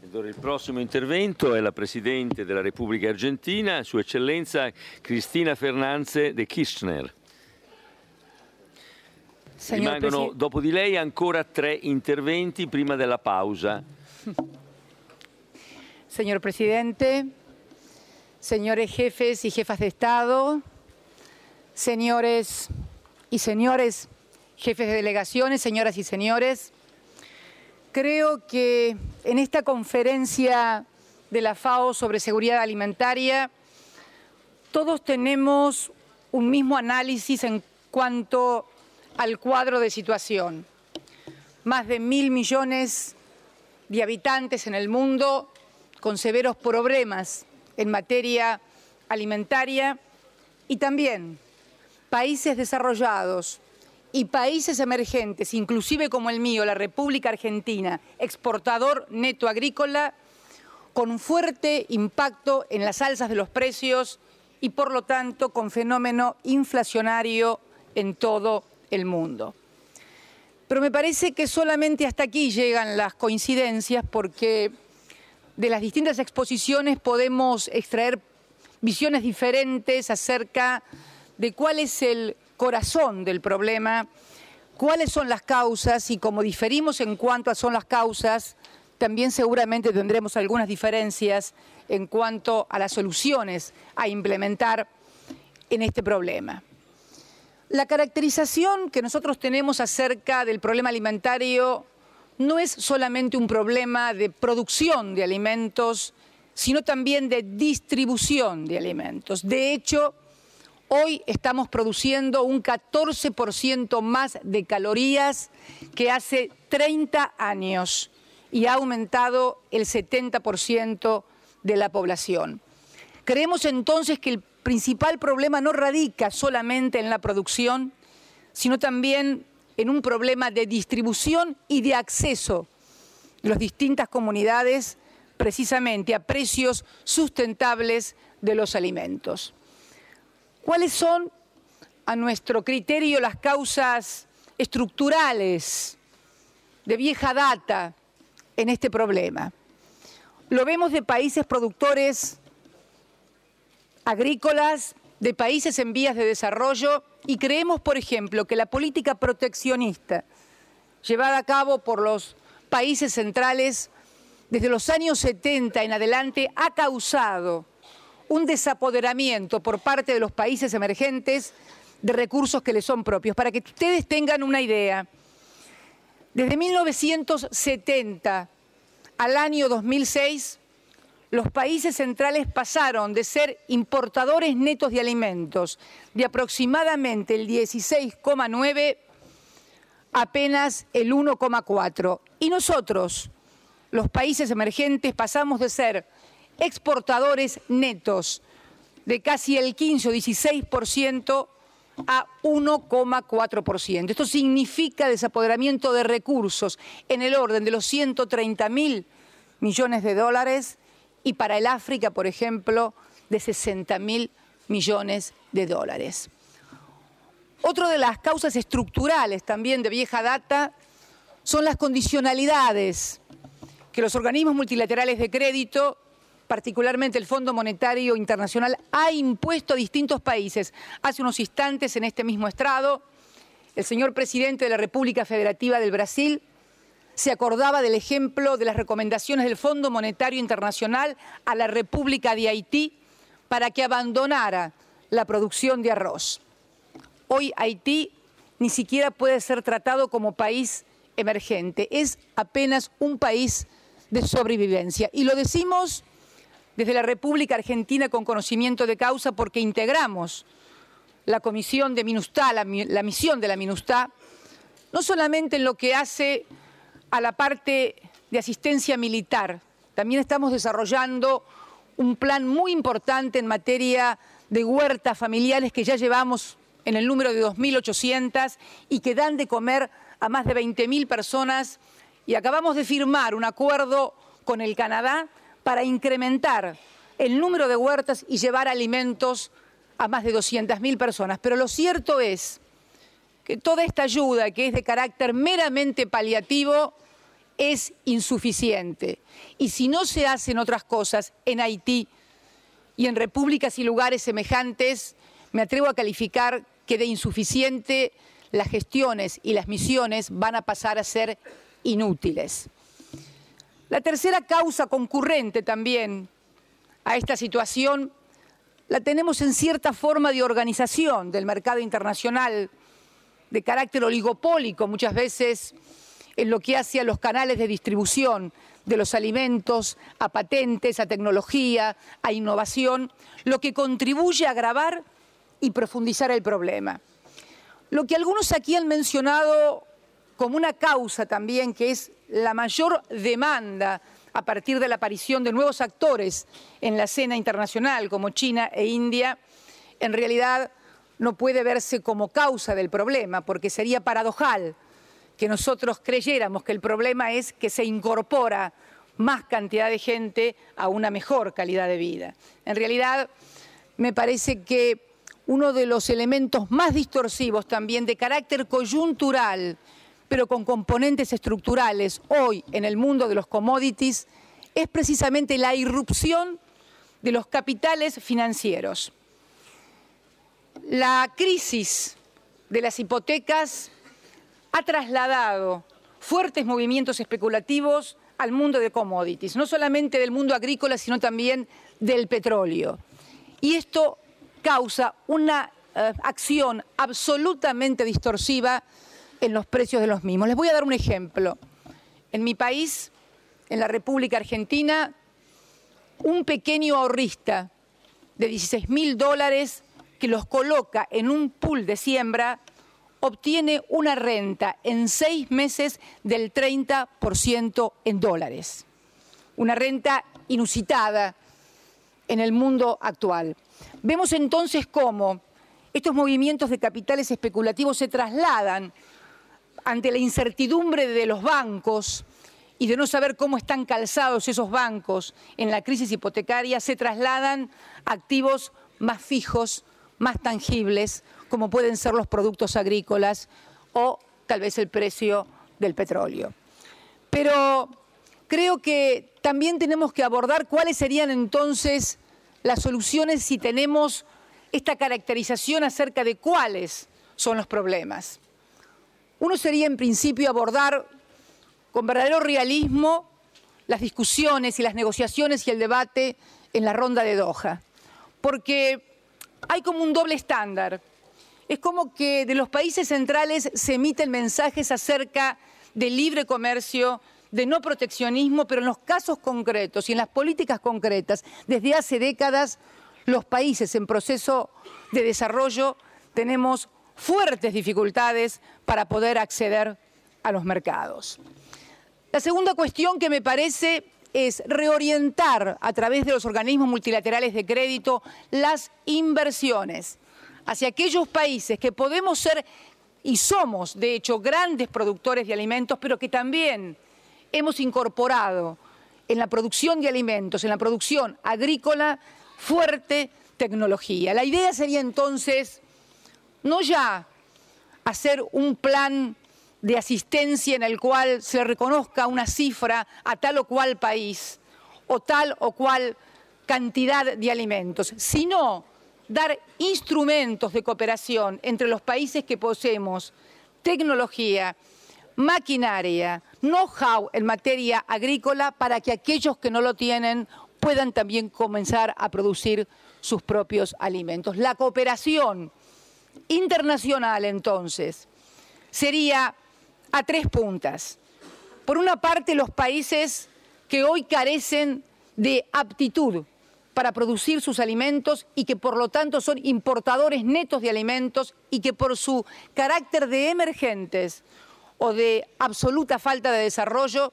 Allora, il prossimo intervento è la Presidente della Repubblica Argentina, Sua Eccellenza Cristina Fernández de Kirchner. Rimangono dopo di lei ancora 3 interventi prima della pausa. Señor Presidente, señores jefes y jefas de Estado, señores y señores jefes de delegaciones, señoras y señores, creo que en esta conferencia de la FAO sobre seguridad alimentaria todos tenemos un mismo análisis en cuanto al cuadro de situación. Más de 1.000 millones de habitantes en el mundo con severos problemas en materia alimentaria y también países desarrollados y países emergentes, inclusive como el mío, la República Argentina, exportador neto agrícola, con fuerte impacto en las alzas de los precios y por lo tanto con fenómeno inflacionario en todo el mundo. Pero me parece que solamente hasta aquí llegan las coincidencias porque de las distintas exposiciones podemos extraer visiones diferentes acerca de cuál es el corazón del problema, cuáles son las causas y como diferimos en cuanto a son las causas, también seguramente tendremos algunas diferencias en cuanto a las soluciones a implementar en este problema. La caracterización que nosotros tenemos acerca del problema alimentario no es solamente un problema de producción de alimentos, sino también de distribución de alimentos. De hecho, hoy estamos produciendo un 14% más de calorías que hace 30 años y ha aumentado el 70% de la población. Creemos entonces que el principal problema no radica solamente en la producción, sino también en un problema de distribución y de acceso de las distintas comunidades precisamente a precios sustentables de los alimentos. ¿Cuáles son, a nuestro criterio, las causas estructurales de vieja data en este problema? Lo vemos de países productores agrícolas, de países en vías de desarrollo y creemos, por ejemplo, que la política proteccionista llevada a cabo por los países centrales desde los años 70 en adelante ha causado un desapoderamiento por parte de los países emergentes de recursos que les son propios. Para que ustedes tengan una idea, desde 1970 al año 2006, los países centrales pasaron de ser importadores netos de alimentos de aproximadamente el 16,9 a apenas el 1,4. Y nosotros, los países emergentes, pasamos de ser exportadores netos de casi el 15 o 16% a 1,4%. Esto significa desapoderamiento de recursos en el orden de los 130.000 millones de dólares y para el África, por ejemplo, de 60.000 millones de dólares. Otra de las causas estructurales también de vieja data son las condicionalidades que los organismos multilaterales de crédito, particularmente el Fondo Monetario Internacional, ha impuesto a distintos países. Hace unos instantes en este mismo estrado, el señor presidente de la República Federativa del Brasil se acordaba del ejemplo de las recomendaciones del Fondo Monetario Internacional a la República de Haití para que abandonara la producción de arroz. Hoy Haití ni siquiera puede ser tratado como país emergente, es apenas un país de sobrevivencia. Y lo decimos desde la República Argentina con conocimiento de causa porque integramos la comisión de MINUSTAH, la misión de la MINUSTAH, no solamente en lo que hace a la parte de asistencia militar, también estamos desarrollando un plan muy importante en materia de huertas familiares que ya llevamos en el número de 2.800 y que dan de comer a más de 20.000 personas y acabamos de firmar un acuerdo con el Canadá para incrementar el número de huertas y llevar alimentos a más de 200.000 personas. Pero lo cierto es que toda esta ayuda, que es de carácter meramente paliativo, es insuficiente. Y si no se hacen otras cosas en Haití y en repúblicas y lugares semejantes, me atrevo a calificar que de insuficiente las gestiones y las misiones van a pasar a ser inútiles. La tercera causa concurrente también a esta situación la tenemos en cierta forma de organización del mercado internacional de carácter oligopólico, muchas veces en lo que hace a los canales de distribución de los alimentos, a patentes, a tecnología, a innovación, lo que contribuye a agravar y profundizar el problema. Lo que algunos aquí han mencionado como una causa también, que es la mayor demanda a partir de la aparición de nuevos actores en la escena internacional, como China e India, en realidad no puede verse como causa del problema, porque sería paradojal que nosotros creyéramos que el problema es que se incorpora más cantidad de gente a una mejor calidad de vida. En realidad, me parece que uno de los elementos más distorsivos también de carácter coyuntural, pero con componentes estructurales hoy en el mundo de los commodities, es precisamente la irrupción de los capitales financieros. La crisis de las hipotecas ha trasladado fuertes movimientos especulativos al mundo de commodities, no solamente del mundo agrícola, sino también del petróleo. Y esto causa una acción absolutamente distorsiva en los precios de los mismos. Les voy a dar un ejemplo. En mi país, en la República Argentina, un pequeño ahorrista de $16.000 que los coloca en un pool de siembra obtiene una renta en 6 meses del 30% en dólares. Una renta inusitada en el mundo actual. Vemos entonces cómo estos movimientos de capitales especulativos se trasladan ante la incertidumbre de los bancos y de no saber cómo están calzados esos bancos en la crisis hipotecaria, se trasladan a activos más fijos, más tangibles, como pueden ser los productos agrícolas o tal vez el precio del petróleo. Pero creo que también tenemos que abordar cuáles serían entonces las soluciones si tenemos esta caracterización acerca de cuáles son los problemas. Uno sería en principio abordar con verdadero realismo las discusiones y las negociaciones y el debate en la ronda de Doha, porque hay como un doble estándar. Es como que de los países centrales se emiten mensajes acerca de libre comercio, de no proteccionismo, pero en los casos concretos y en las políticas concretas, desde hace décadas, los países en proceso de desarrollo tenemos fuertes dificultades para poder acceder a los mercados. La segunda cuestión que me parece es reorientar a través de los organismos multilaterales de crédito las inversiones hacia aquellos países que podemos ser y somos, de hecho, grandes productores de alimentos, pero que también hemos incorporado en la producción de alimentos, en la producción agrícola, fuerte tecnología. La idea sería entonces no ya hacer un plan de asistencia en el cual se reconozca una cifra a tal o cual país o tal o cual cantidad de alimentos, sino dar instrumentos de cooperación entre los países que poseemos tecnología, maquinaria, know-how en materia agrícola para que aquellos que no lo tienen puedan también comenzar a producir sus propios alimentos. La cooperación internacional, entonces, sería a 3 puntas. Por una parte, los países que hoy carecen de aptitud para producir sus alimentos y que por lo tanto son importadores netos de alimentos y que por su carácter de emergentes o de absoluta falta de desarrollo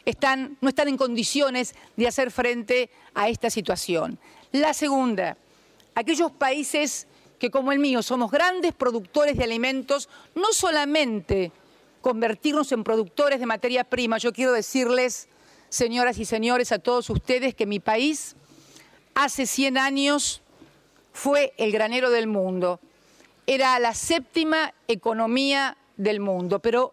no están en condiciones de hacer frente a esta situación. La segunda, aquellos países que como el mío somos grandes productores de alimentos, no solamente convertirnos en productores de materia prima. Yo quiero decirles, señoras y señores, a todos ustedes que mi país hace 100 años fue el granero del mundo. Era la 7ª economía del mundo, pero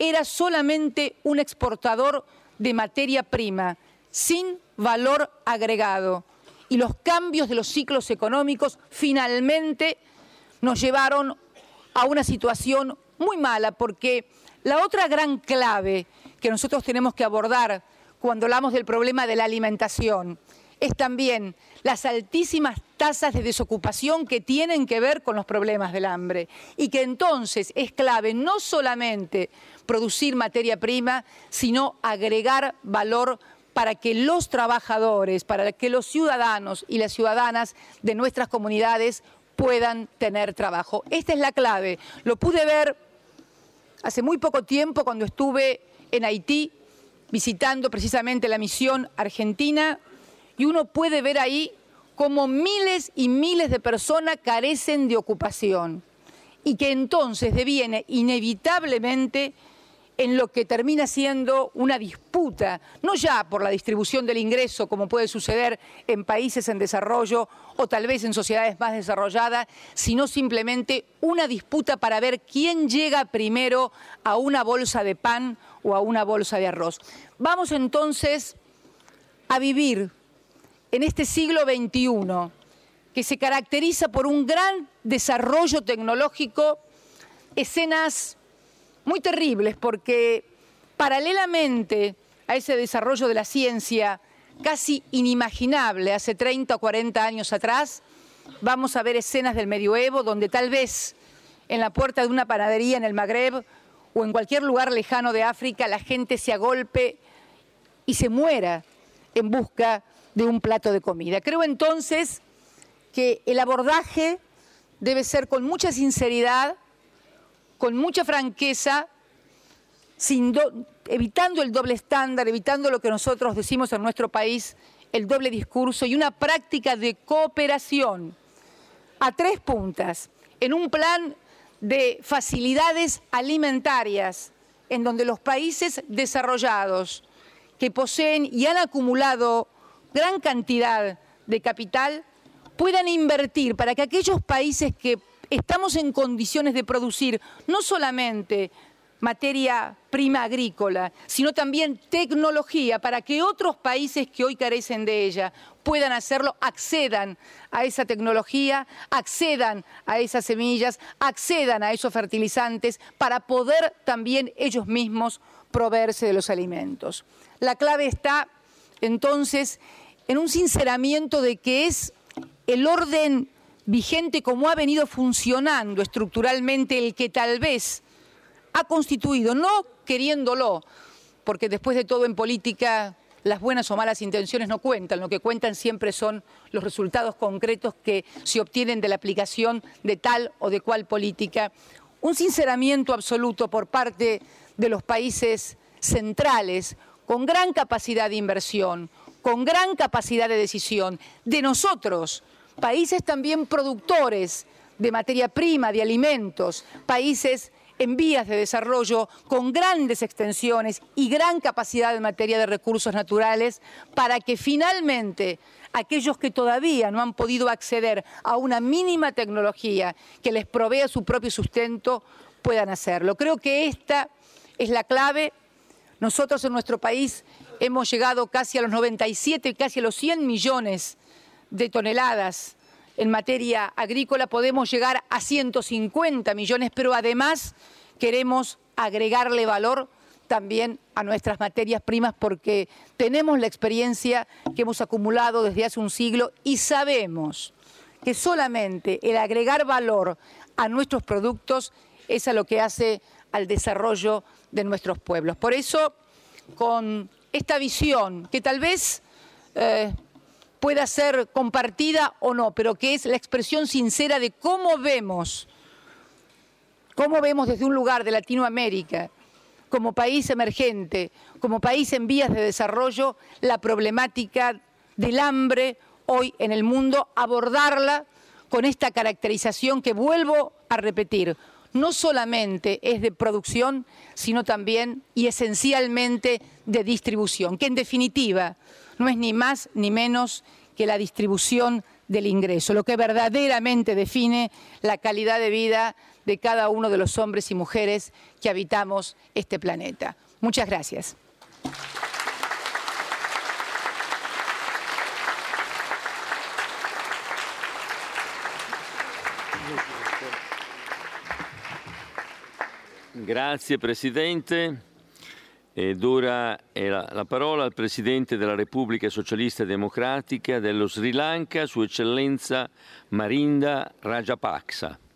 era solamente un exportador de materia prima, sin valor agregado. Y los cambios de los ciclos económicos finalmente nos llevaron a una situación muy mala, porque la otra gran clave que nosotros tenemos que abordar cuando hablamos del problema de la alimentación es también las altísimas tasas de desocupación que tienen que ver con los problemas del hambre, y que entonces es clave no solamente producir materia prima, sino agregar valor para que los trabajadores, para que los ciudadanos y las ciudadanas de nuestras comunidades puedan tener trabajo. Esta es la clave. Lo pude ver hace muy poco tiempo cuando estuve en Haití visitando precisamente la misión argentina, y uno puede ver ahí cómo miles y miles de personas carecen de ocupación, y que entonces deviene inevitablemente en lo que termina siendo una disputa, no ya por la distribución del ingreso, como puede suceder en países en desarrollo o tal vez en sociedades más desarrolladas, sino simplemente una disputa para ver quién llega primero a una bolsa de pan o a una bolsa de arroz. Vamos entonces a vivir en este siglo XXI, que se caracteriza por un gran desarrollo tecnológico, escenas muy terribles, porque paralelamente a ese desarrollo de la ciencia casi inimaginable hace 30 o 40 años atrás, vamos a ver escenas del medioevo donde tal vez en la puerta de una panadería en el Magreb o en cualquier lugar lejano de África la gente se agolpe y se muera en busca de un plato de comida. Creo entonces que el abordaje debe ser con mucha sinceridad, con mucha franqueza, evitando el doble estándar, evitando lo que nosotros decimos en nuestro país, el doble discurso, y una práctica de cooperación a tres puntas, en un plan de facilidades alimentarias, en donde los países desarrollados que poseen y han acumulado gran cantidad de capital puedan invertir para que aquellos países que estamos en condiciones de producir no solamente materia prima agrícola, sino también tecnología, para que otros países que hoy carecen de ella puedan hacerlo, accedan a esa tecnología, accedan a esas semillas, accedan a esos fertilizantes, para poder también ellos mismos proveerse de los alimentos. La clave está, entonces, en un sinceramiento de que es el orden vigente como ha venido funcionando estructuralmente el que tal vez ha constituido, no queriéndolo, porque después de todo en política las buenas o malas intenciones no cuentan, lo que cuentan siempre son los resultados concretos que se obtienen de la aplicación de tal o de cual política. Un sinceramiento absoluto por parte de los países centrales, con gran capacidad de inversión, con gran capacidad de decisión, de nosotros, países también productores de materia prima, de alimentos, países en vías de desarrollo con grandes extensiones y gran capacidad en materia de recursos naturales, para que finalmente aquellos que todavía no han podido acceder a una mínima tecnología que les provea su propio sustento puedan hacerlo. Creo que esta es la clave. Nosotros en nuestro país hemos llegado casi a los 97, casi a los 100 millones de toneladas en materia agrícola, podemos llegar a 150 millones, pero además queremos agregarle valor también a nuestras materias primas, porque tenemos la experiencia que hemos acumulado desde hace un siglo y sabemos que solamente el agregar valor a nuestros productos es a lo que hace al desarrollo de nuestros pueblos. Por eso, con esta visión, que tal vez pueda ser compartida o no, pero que es la expresión sincera de cómo vemos desde un lugar de Latinoamérica, como país emergente, como país en vías de desarrollo, la problemática del hambre hoy en el mundo, abordarla con esta caracterización que vuelvo a repetir, no solamente es de producción, sino también y esencialmente de distribución, que en definitiva no es ni más ni menos que la distribución del ingreso, lo que verdaderamente define la calidad de vida de cada uno de los hombres y mujeres que habitamos este planeta. Muchas gracias. Grazie Presidente. Ed ora la parola al Presidente della Repubblica Socialista Democratica dello Sri Lanka, Sua Eccellenza Mahinda Rajapaksa.